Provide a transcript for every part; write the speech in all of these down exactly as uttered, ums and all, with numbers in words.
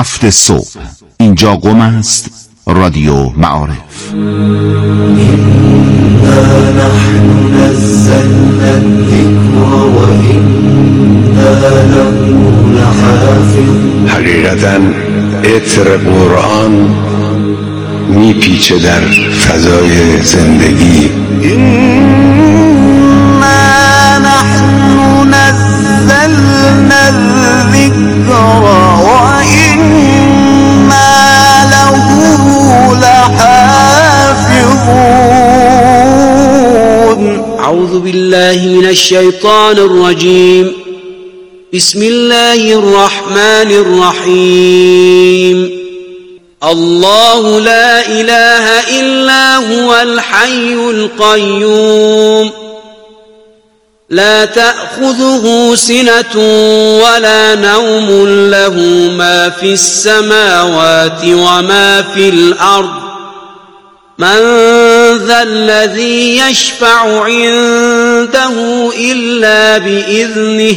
هفت صبح. اینجا قم است، رادیو معارف. إنا نحن نزلنا الذكر وإنا له لحافظون. حقیقتاً عطر قرآن میپیچه در فضای زندگی. إنا نحن نزلنا الذكر وإنا له لحافظون. أعوذ بالله من الشيطان الرجيم. بسم الله الرحمن الرحيم. الله لا إله إلا هو الحي القيوم لا تأخذه سنة ولا نوم له ما في السماوات وما في الأرض من ذا الذي يشفع عنده إلا بإذنه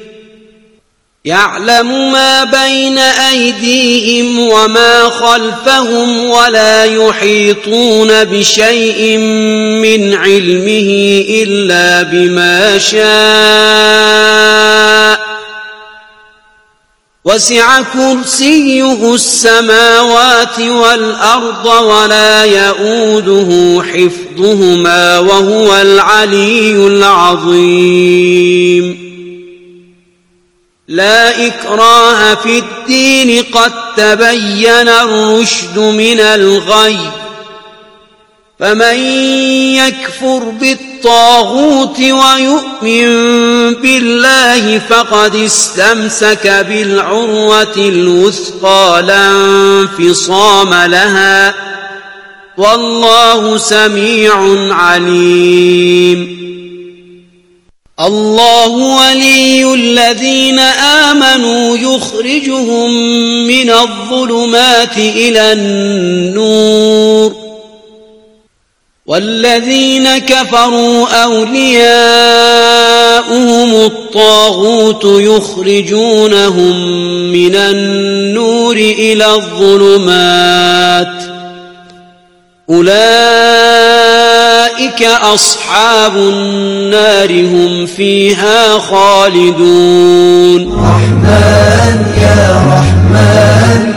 يعلم ما بين أيديهم وما خلفهم ولا يحيطون بشيء من علمه إلا بما شاء وسع كرسيه السماوات والأرض ولا يؤوده حفظهما وهو العلي العظيم. لا إكراه في الدين قد تبين الرشد من الغي فمن يكفر بالطاغوت ويؤمن بالله فقد استمسك بالعروة الوثقى لا انفصام لها والله سميع عليم. الله ولي الذين آمنوا يخرجهم من الظلمات إلى النور والذين كفروا أولياؤهم الطاغوت يخرجونهم من النور إلى الظلمات أولئك أصحاب النار هم فيها خالدون. رحمن يا رحمن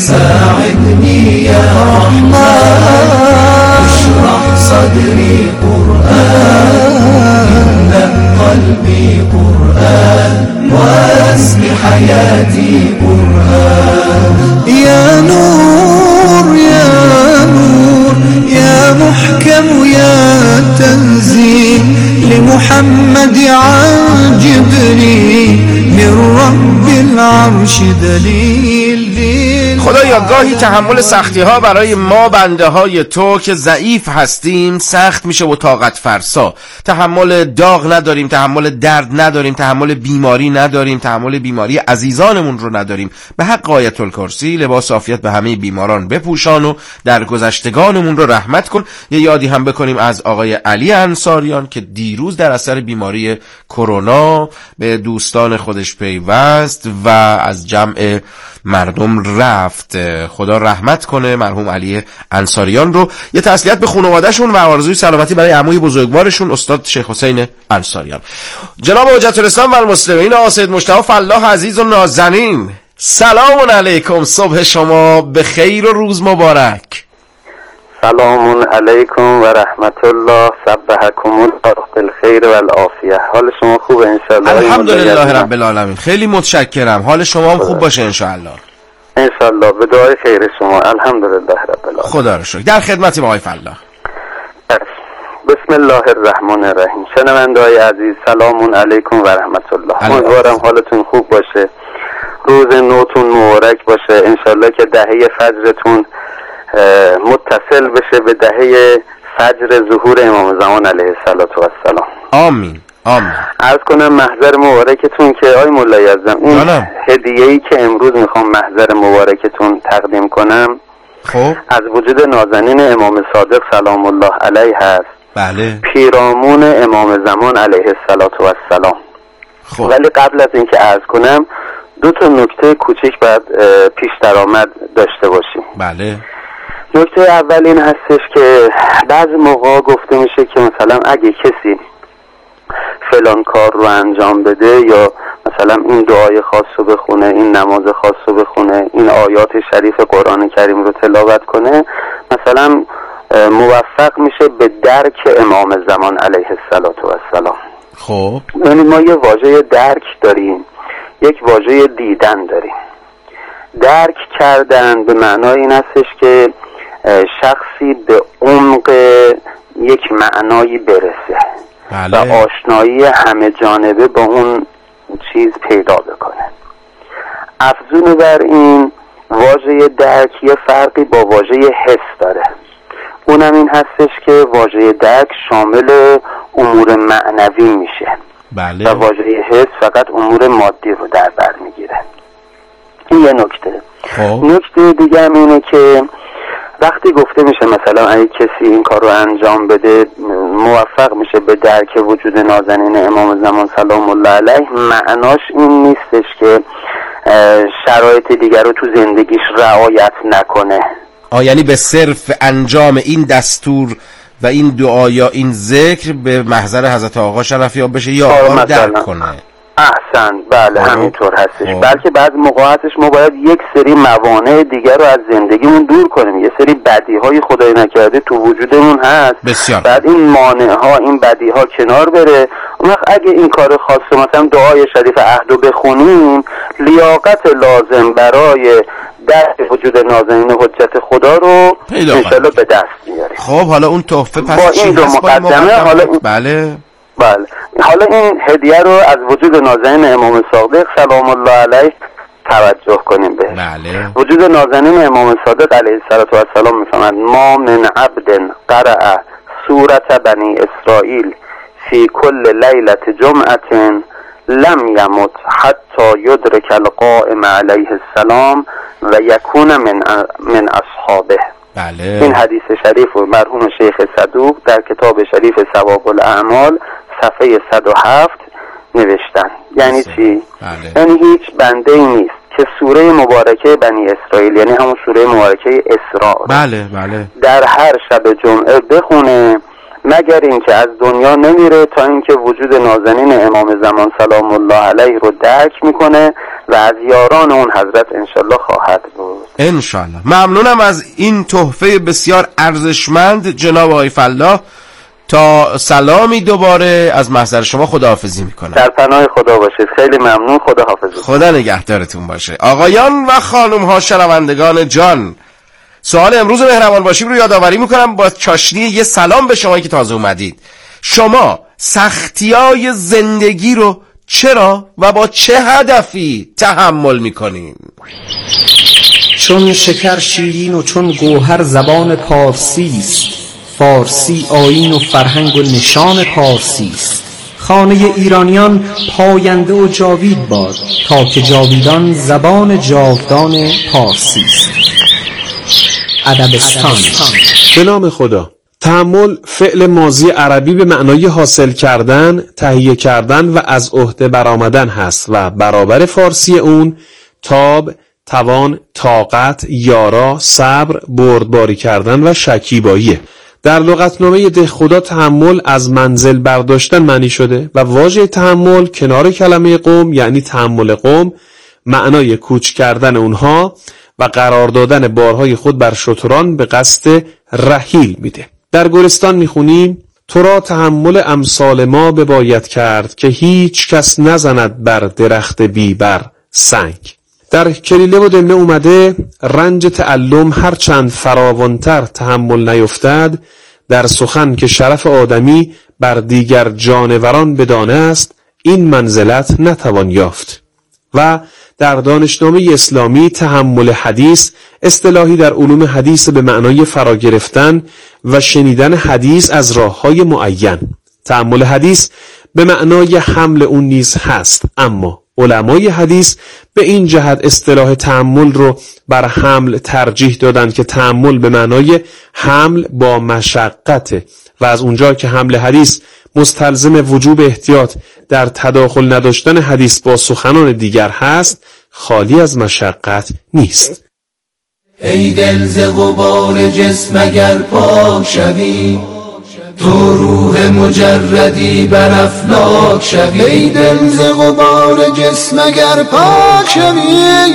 ساعدني يا رحمن اشرح صدري قرآن املأ قلبي قرآن واسق حياتي قرآن. يا نور يا نور يا محكم يا تنزيل لمحمد عن جبريل من رب العرش دلیل. خدایا گاهی تحمل سختی ها برای ما بنده های تو که ضعیف هستیم سخت میشه و طاقت فرسا. تحمل داغ نداریم، تحمل درد نداریم، تحمل بیماری نداریم، تحمل بیماری عزیزانمون رو نداریم. به حق آیت الکرسی لباس عافیت به همه بیماران بپوشان و در گذشتگانمون رو رحمت کن. یه یادی هم بکنیم از آقای علی انصاریان که دیروز در اثر بیماری کرونا به دوستان خودش پیوست و از جمع مردم رفت. خدا رحمت کنه مرحوم علی انصاریان رو. یه تسلیت به خانواده‌شون و آرزوی سلامتی برای عموی بزرگوارشون استاد شیخ حسین انصاریان. جناب حجت الاسلام و المسلمین آقا سید مجتبی فلاح عزیز و نازنین، سلام علیکم. صبح شما به خیر و روز مبارک. سلام علیکم و رحمت الله. صبحکم الله بالخیر و العافیه. حال شما خوبه انشالله؟ الحمدلله رب العالمین. خیلی متشکرم. حال شما هم خوب باشه انشالله. انشالله به دعای خیر شما. الحمدلله رب العالمین. خدا رو شکر. در خدمتیم آقای فلاح. بسم الله الرحمن الرحیم. شنونده‌های عزیز سلام علیکم و رحمت الله. امیدوارم حالتون خوب باشه، روز نوتون مبارک باشه، انشالله که دهه فجرتون متصل بشه به دهه فجر ظهور امام زمان علیه السلام. آمین آمین. عرض کنم محضر مبارکتون که آی مولای اعظم اون هدیه‌ای که امروز میخوام محضر مبارکتون تقدیم کنم خب از وجود نازنین امام صادق سلام الله علیه هست. بله. پیرامون امام زمان علیه السلام. خب. ولی قبل از اینکه عرض کنم دو تا نکته کوچیک باید پیش درآمد داشته باشیم. بله. نکته اول این هستش که بعضی موقع گفته میشه که مثلا اگه کسی فلان کار رو انجام بده یا مثلا این دعای خاص رو بخونه، این نماز خاص رو بخونه، این آیات شریف قرآن کریم رو تلاوت کنه، مثلا موفق میشه به درک امام زمان علیه السلام. خب یعنی ما یه واژه درک داریم، یک واژه دیدن داریم. درک کردن به معنای این هستش که شخصی به عمق یک معنایی برسه. بله. و آشنایی همه جانبه با اون چیز پیدا بکنه. افزون بر این واژه درک یه فرقی با واژه حس داره. اونم این هستش که واژه درک شامل امور معنوی میشه. بله. و واژه حس فقط امور مادی رو در بر میگیره. این یه نکته. خب. نکته دیگه هم اینه که وقتی گفته میشه مثلا اگه کسی این کار رو انجام بده موفق میشه به درک وجود نازنین امام زمان سلام الله علیه، معناش این نیستش که شرایط دیگر رو تو زندگیش رعایت نکنه. آه یعنی به صرف انجام این دستور و این دعا یا این ذکر به محضر حضرت آقا شرفیاب بشه یا آقا درک کنه. احسن، بله آه. همینطور هستش. آه. بلکه بعد موقع هستش ما باید یک سری موانع دیگر رو از زندگیمون دور کنیم. یه سری بدیهای خدای نکرده تو وجودمون هست. بسیار. بعد این مانع ها، این بدی ها کنار بره. اون وقت اگه این کار خاص مثلا دعای شریف عهد رو بخونیم، لیاقت لازم برای درک وجود نازنین حجت خدا رو انشالله به دست میاریم. خب حالا اون تحفه پس با این دو مقدمه حالا این... بله بله حالا این هدیه رو از وجود نازنین امام صادق سلام الله علیه توجه کنیم بهش. بله. وجود نازنین امام صادق علیه السلام میفهمند ما من عبد قرأ سورة بنی اسرائیل فی کل لیلت جمعة لم یمت حتی یدرک القائم علیه السلام و یکون من من اصحابه. بله. این حدیث شریف و مرحوم شیخ صدوق در کتاب شریف ثواب الاعمال صفحه صد و هفت نوشتن. یعنی چی؟ بله. یعنی هیچ بنده ای نیست که سوره مبارکه بنی اسرائیل، یعنی همون سوره مبارکه اسراء، بله بله، در هر شب جمعه بخونه مگر اینکه از دنیا نمیره تا اینکه وجود نازنین امام زمان سلام الله علیه رو درک میکنه و از یاران اون حضرت انشالله خواهد بود. انشالله. ممنونم از این تحفه بسیار ارزشمند جناب آقای فلاح. تا سلامی دوباره از محضر شما خداحافظی میکنم. در پناه خدا باشید. خیلی ممنون. خداحافظ. خدا نگهدارتون باشه. آقایان و خانم ها شنوندگان جان، سوال امروز مهربان باشیم رو یادآوری میکنم با چاشنی یه سلام به شمایی که تازه اومدید. شما سختیای زندگی رو چرا و با چه هدفی تحمل میکنین؟ چون شکر شیرین و چون گوهر زبان پارسی است، فارسی آیین و فرهنگ و نشان پارسی است. خانه ایرانیان پاینده و جاوید باد، تا که جاویدان زبان جاودان پارسی است. ادبستان. به نام خدا. تحمل فعل ماضی عربی به معنای حاصل کردن، تهیه کردن و از عهده برآمدن هست و برابر فارسی اون تاب، توان، طاقت، یارا، صبر، بردباری کردن و شکیباییه. در لغتنامه دهخدا تحمل از منزل برداشتن معنی شده و واژه تحمل کنار کلمه قوم یعنی تحمل قوم معنای کوچ کردن اونها و قرار دادن بارهای خود بر شتران به قصد رحیل میده. در گلستان میخونیم تو را تحمل امثال ما بباید کرد که هیچ کس نزند بر درخت بی بر سنگ. در کلیله و دمنه اومده رنج تعلم هر چند فراوانتر تحمل نیفتد، در سخن که شرف آدمی بر دیگر جانوران بدانه است، این منزلت نتوان یافت. و در دانشنامه اسلامی تحمل حدیث اصطلاحی در علوم حدیث به معنای فرا گرفتن و شنیدن حدیث از راه‌های معین. تحمل حدیث به معنای حمل اون نیز هست، اما علمای حدیث به این جهت اصطلاح تحمل رو بر حمل ترجیح دادن که تحمل به معنای حمل با مشقته و از اونجا که حمل حدیث مستلزم وجوب احتیاط در تداخل نداشتن حدیث با سخنان دیگر هست، خالی از مشقت نیست. ای دل ز غبار جسم اگر پاک شوی، تو روح مجردی بر افلاک شوی. ای دل ز غبار جسم اگر پاک شوی،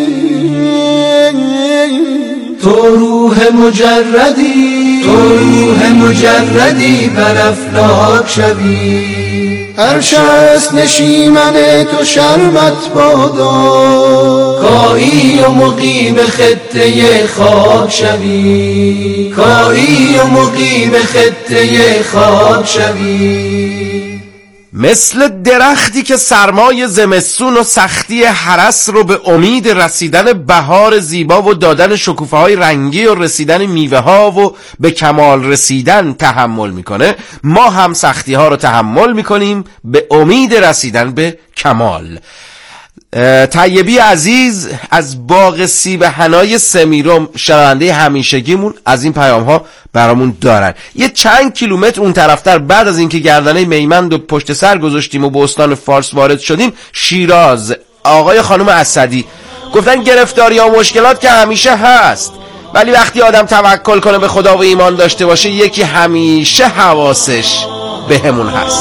تو روح مجردی، تو روح مجردی بر افلاک شوی. هر شخص نشیمن تو شربت بادا، کایی و مقیم خطه خاک شوی، کایی و مقیم خطه خاک شوی. مثل درختی که سرمای زمستون و سختی هرس رو به امید رسیدن بهار زیبا و دادن شکوفه های رنگی و رسیدن میوه ها و به کمال رسیدن تحمل میکنه، ما هم سختی ها رو تحمل میکنیم به امید رسیدن به کمال. طیبی عزیز از باغ سیب حنای سمیرم شنونده همیشگیمون از این پیام ها برامون دارن. یه چند کیلومتر اون طرفتر بعد از اینکه گردنه میمند و پشت سر گذاشتیم و به استان فارس وارد شدیم، شیراز، آقای خانم اسدی گفتن گرفتاری ها مشکلات که همیشه هست، ولی وقتی آدم توکل کنه به خدا و ایمان داشته باشه یکی همیشه حواسش به همون هست.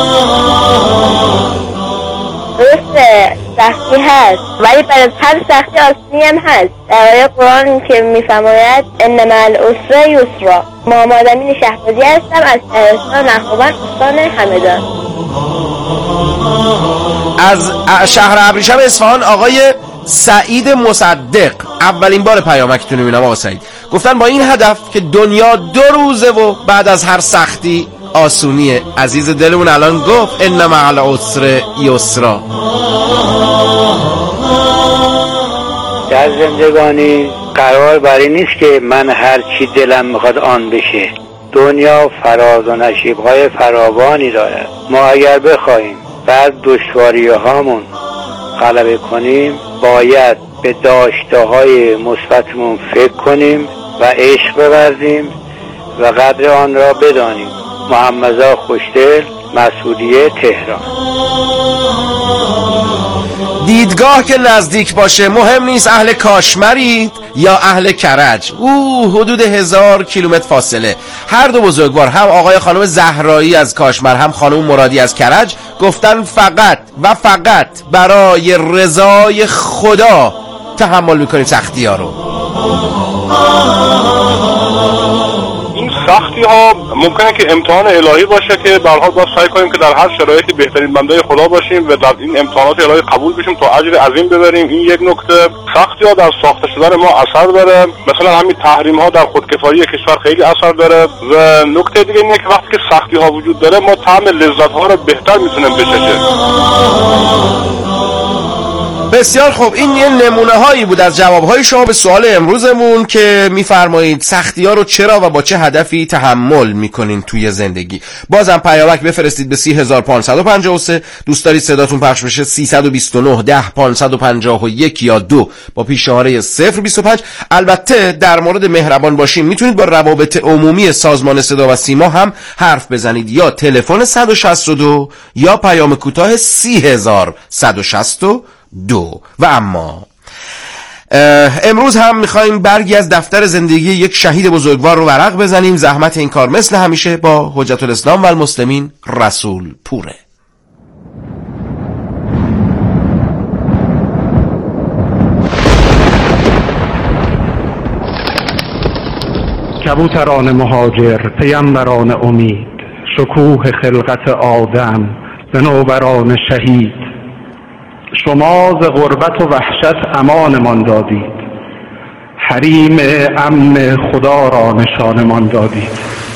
درسته سختی هست، ولی بعد از هر سختی آسانی هم هست. در آیه قرآن که میفرماید ان مع العسر یسرا. محمد امین شهبازی هستم از شهرستان نخوبند استان همدان. از شهر ابریشم اصفهان آقای سعید مصدق اولین بار پیامکتون رو میبینم. آقا سعید گفتن با این هدف که دنیا دو روزه و بعد از هر سختی آسونیه. عزیز دلمون الان گفت ان مع العسر یسرا. در زندگانی قرار بر این نیست که من هر چی دلم میخواد آن بشه. دنیا فراز و نشیب‌های فراوانی دارد. ما اگر بخوایم بعد دشواری هامون غلبه کنیم، باید به داشته‌های مثبتمون فکر کنیم و عشق بورزیم و قدر آن را بدانیم. محمد خوشدل، مسئولیه تهران. دیدگاه که نزدیک باشه، مهم نیست اهل کاشمرید یا اهل کرج، او حدود هزار کیلومتر فاصله. هر دو بزرگوار، هم آقای خانم زهرایی از کاشمر هم خانم مرادی از کرج، گفتن فقط و فقط برای رضای خدا تحمل میکنید سختی ها رو. سختی ها ممکنه که امتحان الهی باشه که به هر حال باید سعی کنیم که در هر شرایطی بهترین بنده خدا باشیم و در این امتحانات الهی قبول بشیم تا اجر عظیم ببریم. این یک نکته. سختی ها در ساخته شدن ما اثر داره، مثلا همین تحریم ها در خودکفایی کشور خیلی اثر داره. و نکته دیگه اینه که وقتی که سختی ها وجود داره ما طعم لذت ها رو بهتر میتونیم بچشیم. بسیار خوب، این یه نمونه هایی بود از جواب های شما به سوال امروزمون که میفرمایید سختی ها رو چرا و با چه هدفی تحمل میکنین توی زندگی. بازم پیامک بفرستید به سی هزار پانصد و پنجاه و سه. دوست دارید صداتون پخش بشه سیصد و بیست و نه ده پانصد و پنجاه و یک یا دو با پیشاره صفر بیست و پنج. البته در مورد مهربان باشیم میتونید با روابط عمومی سازمان صدا و سیما هم حرف بزنید، یا تلفن صد و شصت و دو یا پیام کوتاه سی هزار صد و شصت و دو. و اما امروز هم میخوایم برگی از دفتر زندگی یک شهید بزرگوار رو ورق بزنیم. زحمت این کار مثل همیشه با حجت الاسلام و المسلمین رسول پوره. کبوتران مهاجر، پیامبران امید، شکوه خلقت آدم، صنوبران شهید، شما ز غربت و وحشت امانمان دادید، حریم امن خدا را نشانمان دادید.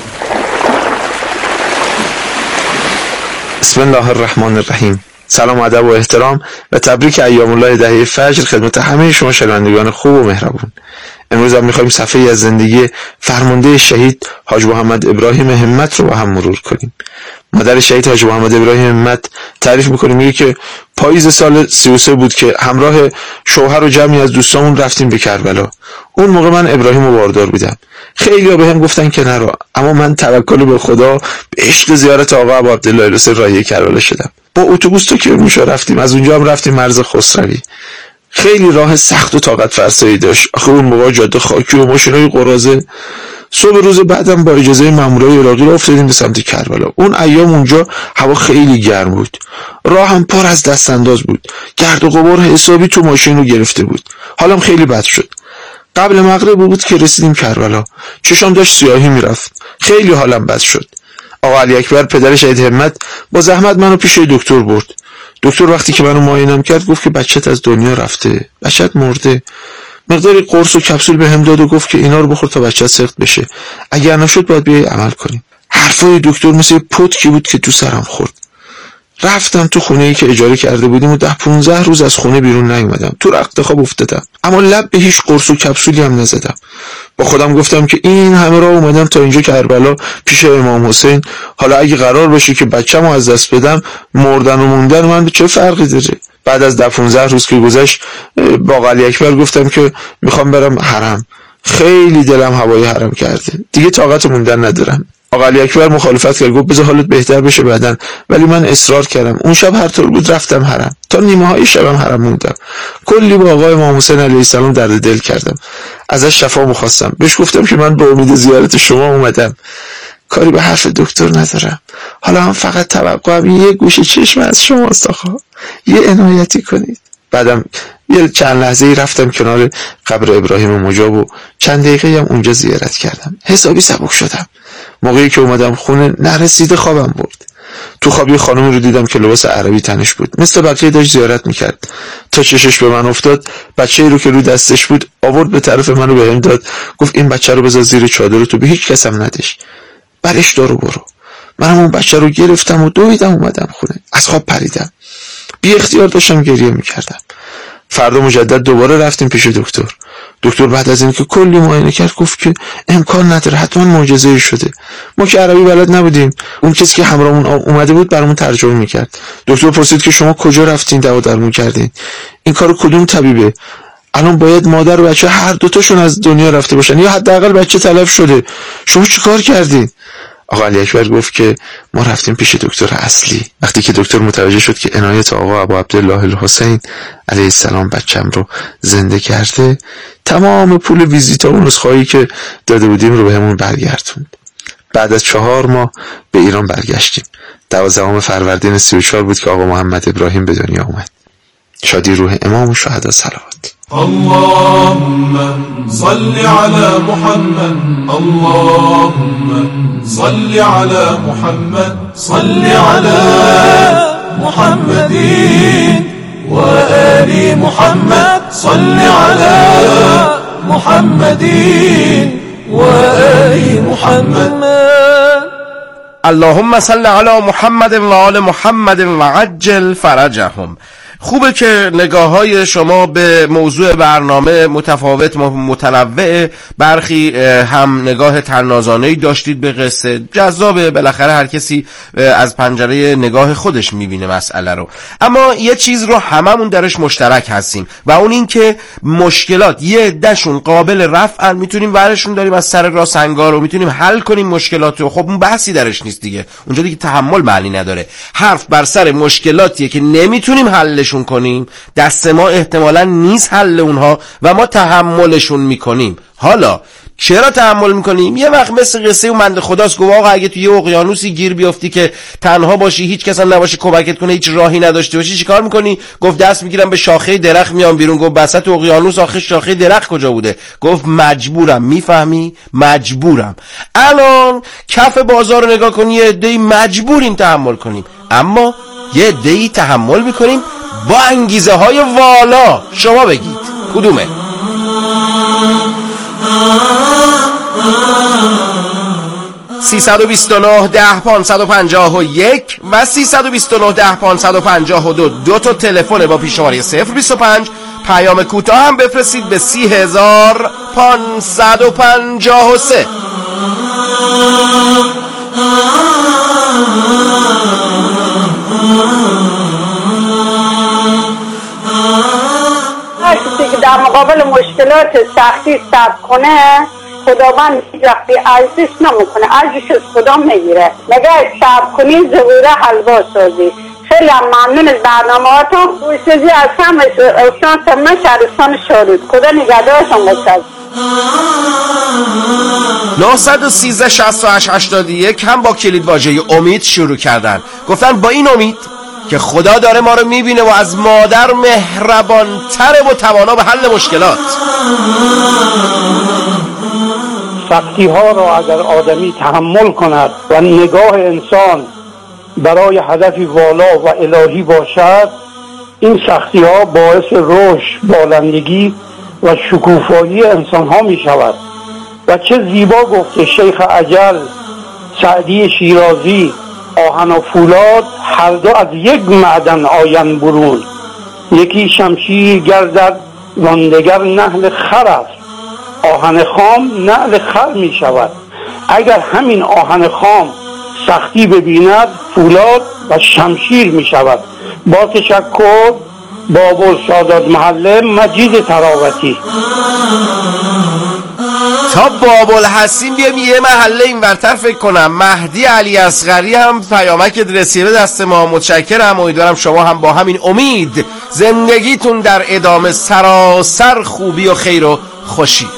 بسم الله الرحمن الرحیم. سلام و ادب و احترام و تبریک ایام الله دهه فجر خدمت همه شما شنوندگان خوب و مهربون. امروز هم میخوایم صفحه از زندگی فرمانده شهید حاج محمد ابراهیم همت رو با هم مرور کنیم. مادر شهید حاج محمد ابراهیم همت تعریف میکنه، میگه که پاییز سال سی و سه بود که همراه شوهر و جمعی از دوستامون رفتیم به کربلا. اون موقع من ابراهیم رو باردار بودم. خیلی ها به هم گفتن که نرو، اما من توکل به خدا به عشق زیارت آقا ابو عبدالله الوسی راهی کربلا شدم. با اتوبوس تا کرمانشاه رفتیم، از اونجا هم رفتیم مرز خسروی. خیلی راه سخت و طاقت فرسایی داشت. آخه اون موقع جاده خاکی و ماشینای قراضه. صبح روز بعدم با اجازه مامورای عراقی را افتادیم به سمت کربلا. اون ایام اونجا هوا خیلی گرم بود، راه هم پر از دستانداز بود، گرد و غبار حسابی تو ماشین رو گرفته بود. حالم خیلی بد شد. قبل مغرب بود که رسیدیم کربلا. چشام داشت سیاهی میرفت، خیلی حالم بد شد. آقا علی اکبر پدر شهید همت با زحمت منو پیش دکتر برد. دکتر وقتی که منو معاینم کرد گفت که بچت از دنیا رفته، بچت مرده. مقداری قرص و کپسول بهم داد و گفت که اینا رو بخور تا بچت سخت بشه، اگر نشد باید بیای عمل کنیم. حرفای دکتر مثل پتکی بود که تو سرم خورد. رفتم تو خونه‌ای که اجاره کرده بودیم و ده پونزده روز از خونه بیرون نیومدم. تو رخت خواب افتادم، اما لب به هیچ قرص و کپسولی هم نزدم. با خودم گفتم که این همه راه اومدم تا اینجا کربلا پیش امام حسین، حالا اگه قرار باشه که بچه‌مو از دست بدم، مردن و موندن من به چه فرقی داره؟ بعد از ده پونزده روز که گذشت با علی اکبر گفتم که میخوام برم حرم. خیلی دلم هوای حرم کرده، دیگه طاقت موندن ندارم. آقا علی اکبر مخالفت کرد، گفت بذار حالت بهتر بشه بعدن، ولی من اصرار کردم. اون شب هر طور بود رفتم حرم، تا نیمه های شبم حرم موندم. کلی با آقای امام حسین علیه السلام درد دل کردم، ازش شفا می‌خواستم. بهش گفتم که من به امید زیارت شما اومدم، کاری به حرف دکتر ندارم، حالا هم فقط توقعم یه گوشه چشم از شماست آقا، یه عنایتی کنید. بعدم یه چند لحظه ای رفتم کنار قبر ابراهیم مجاب و چند دقیقه هم اونجا زیارت کردم. حسابی سبک شدم. موقعی که اومدم خونه نرسیده خوابم برد. تو خواب یه خانمی رو دیدم که لباس عربی تنش بود، مثل بقیه داشت زیارت میکرد. تا چشش به من افتاد، بچه‌ای رو که رو دستش بود آورد به طرف منو بهم داد، گفت این بچه رو بذار زیر چادر، تو به هیچ کس هم ندش، برش دار و برو. منم اون بچه رو گرفتم و دویدم اومدم خونه. از خواب پریدم، بی اختیار داشتم گریه میکردم. فردا مجدد دوباره رفتیم پیش دکتر. دکتر بعد از اینکه کلی معاینه کرد گفت که امکان نداره، حتما معجزه‌ای شده. ما که عربی بلد نبودیم، اون کسی که همراهمون اومده بود برامون ترجمه میکرد. دکتر پرسید که شما کجا رفتین دوا درمون کردین؟ این کارو کدوم طبیبه؟ الان باید مادر و بچه هر دوتاشون از دنیا رفته باشن یا حداقل بچه تلف شده. شما چیکار کردین؟ آقا علی اکبر گفت که ما رفتیم پیش دکتر اصلی. وقتی که دکتر متوجه شد که عنایت آقا ابو عبدالله الحسین علیه السلام بچم رو زنده کرده، تمام پول ویزیتا و نسخه‌ای که داده بودیم رو بهمون برگردوند. بعد از چهار ماه به ایران برگشتیم. دوازدهم فروردین سی و چهار بود که آقا محمد ابراهیم به دنیا اومد. شادی روح امام و شهدا صلوات. اللهم صل على محمد، اللهم صل على محمد، صل على محمد وآل محمد، صل على محمد وآل محمد. اللهم صل على محمد و آل محمد وعجل فرجهم. خوبه که نگاه های شما به موضوع برنامه متفاوت متنوع، برخی هم نگاه طنازانه‌ای داشتید به قصه. جذابه، بالاخره هر کسی از پنجره نگاه خودش میبینه مسئله رو. اما یه چیز رو هممون درش مشترک هستیم و اون این که مشکلات یه عده‌شون قابل رفعن، میتونیم ورشون داریم از سر راه سنگار رو میتونیم حل کنیم مشکلات رو. خب اون بحثی درش نیست دیگه، اونجا دیگه تحمل معنی نداره. حرف بر سر مشکلاتیه که نمیتونیم حل شون کنیم، دست ما احتمالاً نیست حل اونها و ما تحملشون میکنیم. حالا چرا تحمل میکنیم؟ یه وقت مثل قصه اون بنده خداست، گفت آقا اگه توی یه اقیانوسی گیر بیافتی که تنها باشی، هیچ کس هم نباشه کمکت کنه، هیچ راهی نداشته باشی، چیکار میکنی؟ گفت دست میگیرم به شاخه درخت میام بیرون. گفت وسط اقیانوس آخه شاخه درخت کجا بوده؟ گفت مجبورم. میفهمی؟ مجبورم. الان کف بازار رو نگاه کنی، یه عده‌ای مجبوریم تحمل کنیم، اما یه عده‌ای تحمل میکنیم با انگیزه های والا. شما بگید کدومه؟ سیصد و بیست و نه ده پانصد و پنجاه و یک و سیصد و بیست و نه ده پانصد و پنجاه و دو دو تا تلفن با پیشواره صفر بیست و پنج. پیام کوتاه هم بفرستید به سی هزار پانصد و پنجاه و سه. هر کسی که در مقابل مشکلات سختی صبر کنه، خداوند هیچ وقتی عجزش نمیکنه، عجزش از خدا میگیره. مگه صبر کنی زغوره حلوا سازی. خیلی هم ممنون از برنامه‌هاتون. خوشسازی از هم استان سرمه شهرستان شارود. خدا نگهدارتون باشه. نه یک سه شصت و هشت هشتاد و یک هم با کلید واژه امید شروع کردن. گفتن با این امید که خدا داره ما رو میبینه و از مادر مهربان‌تره و توانا به حل مشکلات. سختی ها را اگر آدمی تحمل کند و نگاه انسان برای هدفی والا و الهی باشد، این سختی ها باعث رشد، بالندگی و شکوفایی انسان ها می شود. و چه زیبا گفته شیخ اجل سعدی شیرازی: آهن و فولاد هر دو از یک معدن آیند برون، یکی شمشیر گردد واندگر نحل خر است، آهن خام نعل خر می شود. اگر همین آهن خام سختی ببیند، فولاد و شمشیر می شود. با تشکر، بابل سادات محله، مجید تراوتی. تا بابل هستیم بیام یه محله این ورتر فکر کنم. مهدی علی اصغری هم پیامک رسیده دست ما، متشکرم. امیدوارم شما هم با همین امید زندگیتون در ادامه سراسر خوبی و خیر و خوشی.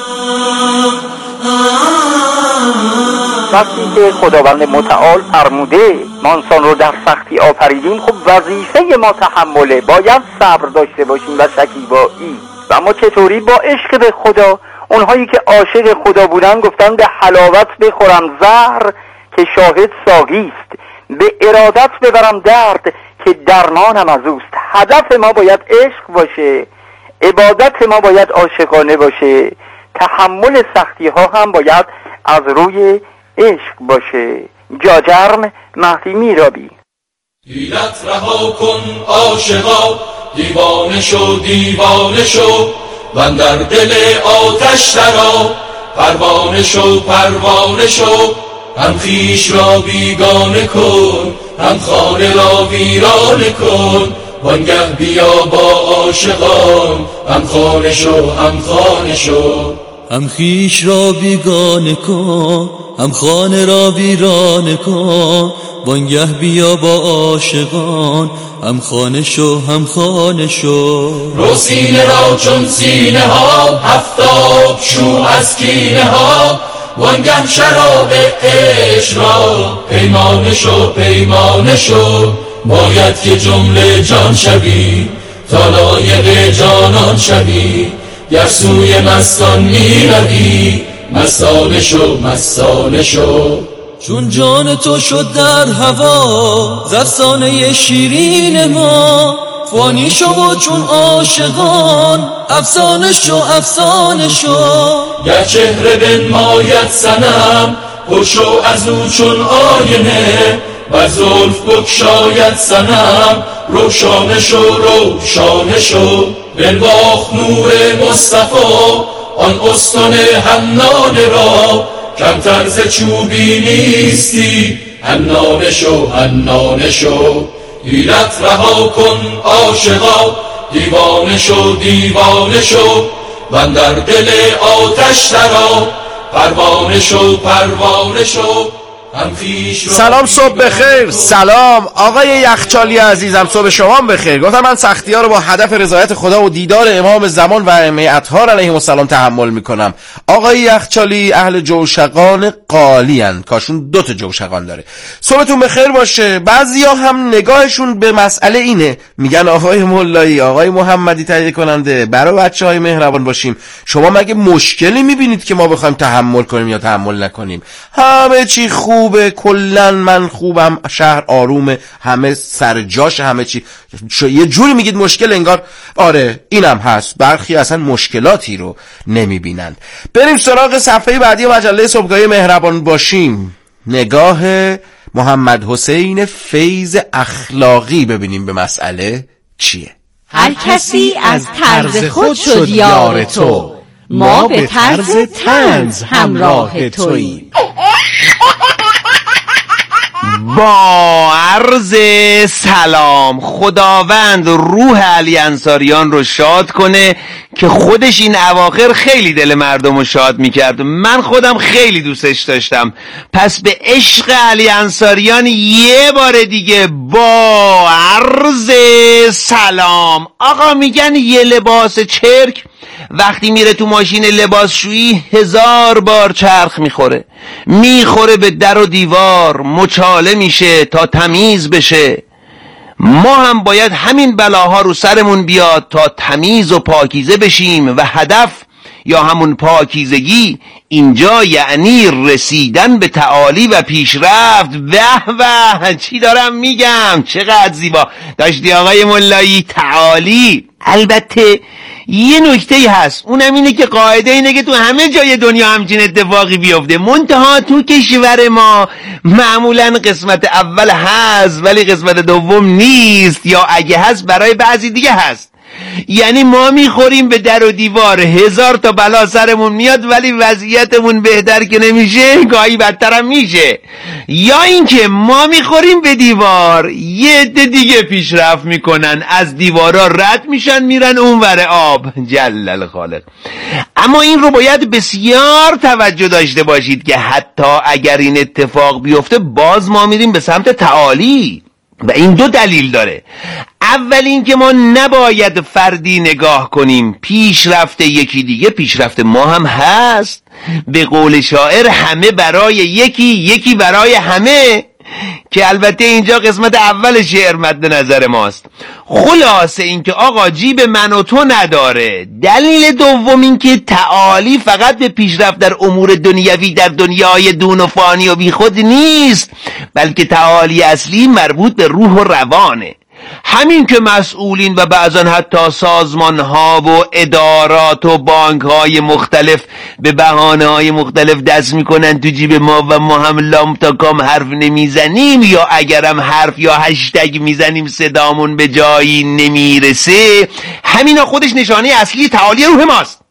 وقتی که خداوند متعال فرموده ما انسان رو در سختی آفریدیم، خب وظیفه ما تحمله، باید صبر داشته باشیم و شکیبایی. و ما چطوری با عشق به خدا، اونهایی که عاشق خدا بودن گفتن به حلاوت بخورم زهر که شاهد ساقیست، به ارادت ببرم درد که درمانم از اوست. هدف ما باید عشق باشه، عبادت ما باید عاشقانه باشه، تحمل سختی ها هم باید از روی عشق باشه. جاجرم مهدی میرابی. حیلت رها کن عاشقا، دیوانه شو دیوانه شو، و در دل آتش درآ، پروانه شو پروانه شو. هم خویش را بیگانه کن، هم خانه را ویرانه کن، وانگه بیا با عاشقان، هم خانه شو هم خانه شو. هم خویش را بیگانه کن، هم خانه را ویرانه کن، وانگه بیا با عاشقان، هم خانه شو هم خانه شو. رو سینه را چون سینه ها، هفتاد شو از کینه ها، وانگه شراب عشق را پیمانه شو پیمانه شو. باید که جمله جان شوی تا لایق جانان شوی، گر سوی مستان می روی مستانه شو مستانه شو. چون جان تو شد در هوا زرسانه شیرین ما، فانی شو و چون عاشقان افسانه شو افسانه شو. گر چهره بنماید صنم پرشو از او چون آینه، و زلف بگشاید صنم روشانه شو روشانه شو. بنواخت نور مصطفی آن استن حنانه را، کمتر ز چوبی نیستی حنانه شو حنانه شو. حیلت رها کن عاشقا، دیوانه شو دیوانه شو، و در دل آتش درآ، پروانه شو پروانه شو. سلام صبح بخیر. سلام آقای یخچالی عزیزم، صبح شما بخیر. گفتم من سختی ها رو با هدف رضایت خدا و دیدار امام زمان و ائمه اطهار علیهم السلام تحمل میکنم. آقای یخچالی اهل جوشقان قالی ان، کاشون دوتا جوشقان داره. صبحتون بخیر باشه. بعضیا هم نگاهشون به مسئله اینه، میگن آقای مولایی آقای محمدی تهیه کننده برای بچه های مهربان باشیم، شما مگه مشکلی میبینید که ما بخوایم تحمل کنیم یا تحمل نکنیم؟ همه چی خوب خوبه، کلن من خوبم، شهر آرومه، همه سر جاش، همه چی. یه جوری میگید مشکل، انگار آره اینم هست. برخی اصلا مشکلاتی رو نمیبینند. بریم سراغ صفحه بعدی مجله صبحگاهی مهربان باشیم. نگاه محمد حسین فیض اخلاقی ببینیم به مسئله چیه. هر کسی از طرز خود شد یار تو، ما به طرز طنز همراه توییم. با عرض سلام، خداوند روح علی انصاریان رو شاد کنه که خودش این اواخر خیلی دل مردم رو شاد میکرد. من خودم خیلی دوستش داشتم. پس به عشق علی انصاریان یه بار دیگه با عرض سلام. آقا میگن یه لباس چرک وقتی میره تو ماشین لباسشویی هزار بار چرخ میخوره، میخوره به در و دیوار، مچاله میشه تا تمیز بشه. ما هم باید همین بلاها رو سرمون بیاد تا تمیز و پاکیزه بشیم و هدف یا همون پاکیزگی اینجا یعنی رسیدن به تعالی و پیشرفت. به به چی دارم میگم، چقدر زیبا داشتی آقای ملایی. تعالی. البته یه نکته هست، اونم اینه که قاعده اینه که تو همه جای دنیا همچین اتفاقی بیفته، منتها تو کشور ما معمولا قسمت اول هست ولی قسمت دوم نیست، یا اگه هست برای بعضی دیگه هست. یعنی ما میخوریم به در و دیوار، هزار تا بلا سرمون میاد ولی وضعیتمون بهتر که نمیشه، گاهی بدتر هم میشه. یا اینکه ما میخوریم به دیوار، یه عده دیگه پیشرفت میکنن، از دیوارا رد میشن میرن اونور آب. جلل خالق. اما این رو باید بسیار توجه داشته باشید که حتی اگر این اتفاق بیفته باز ما میریم به سمت تعالی و این دو دلیل داره. اول این که ما نباید فردی نگاه کنیم، پیشرفت یکی دیگه پیشرفت ما هم هست. به قول شاعر همه برای یکی، یکی برای همه، که البته اینجا قسمت اول شعر مد نظر ماست. خلاصه این که آقا جیب من و تو نداره. دلیل دوم این که تعالی فقط به پیشرفت در امور دنیوی در دنیای دون و فانی و بی خود نیست، بلکه تعالی اصلی مربوط به روح و روانه. همین که مسئولین و بعضا حتی سازمان ها و ادارات و بانک های مختلف به بهانه های مختلف دست میکنن تو جیب ما و ما هم لام تا کام حرف نمیزنیم، یا اگرم حرف یا هشتگ میزنیم صدامون به جایی نمیرسه، همینا خودش نشانه اصلی تعالی روح ماست.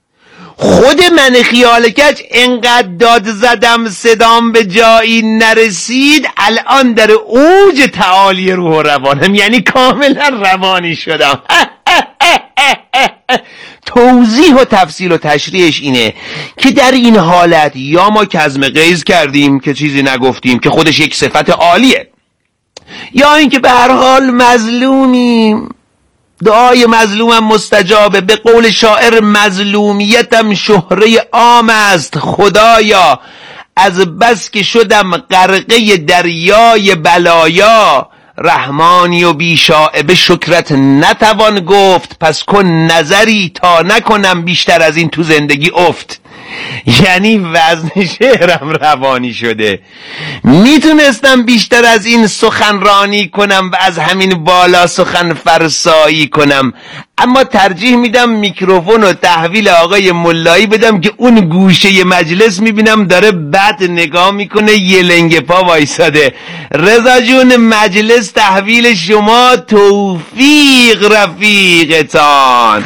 خود من خیال کج انقدر داد زدم صدام به جایی نرسید، الان در اوج تعالی روح و روانم، یعنی کاملا روانی شدم. توضیح و تفصیل و تشریحش اینه که در این حالت یا ما کظم غیظ کردیم که چیزی نگفتیم که خودش یک صفت عالیه، یا اینکه به هر حال مظلومیم، دعای مظلومم مستجابه. به قول شاعر مظلومیتم شهره عام است، خدایا از بس که شدم غرقه دریای بلایا، رحمانی و بیشائبه شکرت نتوان گفت، پس کن نظری تا نکنم بیشتر از این تو زندگی افت. یعنی وزن شعرم روانی شده، میتونستم بیشتر از این سخنرانی کنم و از همین بالا سخن فرسایی کنم، اما ترجیح میدم میکروفون و تحویل آقای ملایی بدم که اون گوشه مجلس میبینم داره بد نگاه میکنه، یه لنگ پا وایساده. رضا جون مجلس تحویل شما، توفیق رفیقتان.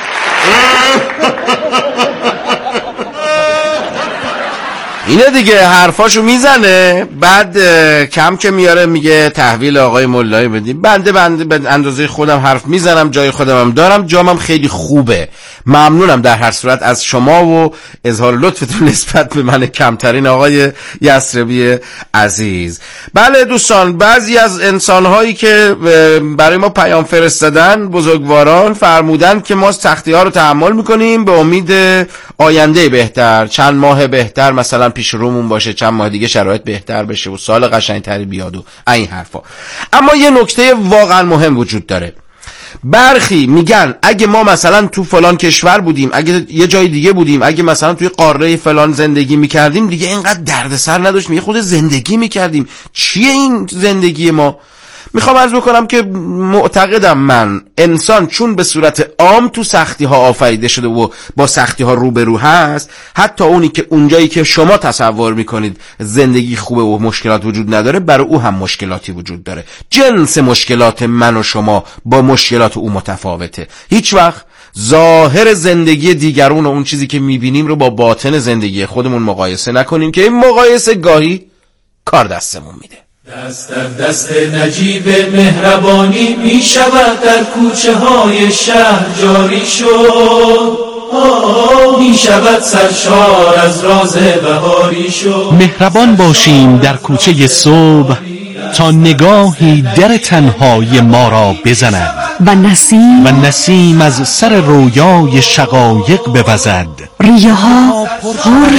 اینه دیگه، حرفاشو میزنه، بعد کم که میاره میگه تحویل آقای مولایی بدیم. بنده بنده به اندازه خودم حرف میزنم، جای خودم هم دارم، جامم خیلی خوبه. ممنونم در هر صورت از شما و اظهار لطفتون نسبت به من کمترین آقای یسربی عزیز. بله دوستان، بعضی از انسانهایی که برای ما پیام فرستادن، بزرگواران فرمودن که ما سختی ها رو تحمل میکنیم به امید آینده بهتر، چند ماه بهتر مثلا پیش رومون باشه، چند ماه دیگه شرایط بهتر بشه و سال قشنگتری بیاد و این حرفا. اما یه نکته واقعا مهم وجود داره. برخی میگن اگه ما مثلا تو فلان کشور بودیم، اگه یه جای دیگه بودیم، اگه مثلا توی قاره فلان زندگی میکردیم دیگه اینقدر دردسر نداشتیم، یه خود زندگی میکردیم. چیه این زندگی ما؟ میخوام عرض بکنم که معتقدم من انسان چون به صورت عام تو سختی ها آفریده شده و با سختی ها روبرو هست، حتی اونی که اونجایی که شما تصور میکنید زندگی خوبه و مشکلات وجود نداره، برای او هم مشکلاتی وجود داره. جنس مشکلات من و شما با مشکلات او متفاوته. هیچ وقت ظاهر زندگی دیگرون و اون چیزی که میبینیم رو با باطن زندگی خودمون مقایسه نکنیم که این مقایسه گاهی کار دستمون میده. دست در دست نجیب مهربانی می شود در کوچه های شهر جاری شد، می شود سرشار از راز بهاری شد. مهربان باشیم در کوچه صبح تا نگاهی در تنهای ما را بزند و نسیم و نسیم از سر رویای شقایق بوزد. ریه ها پر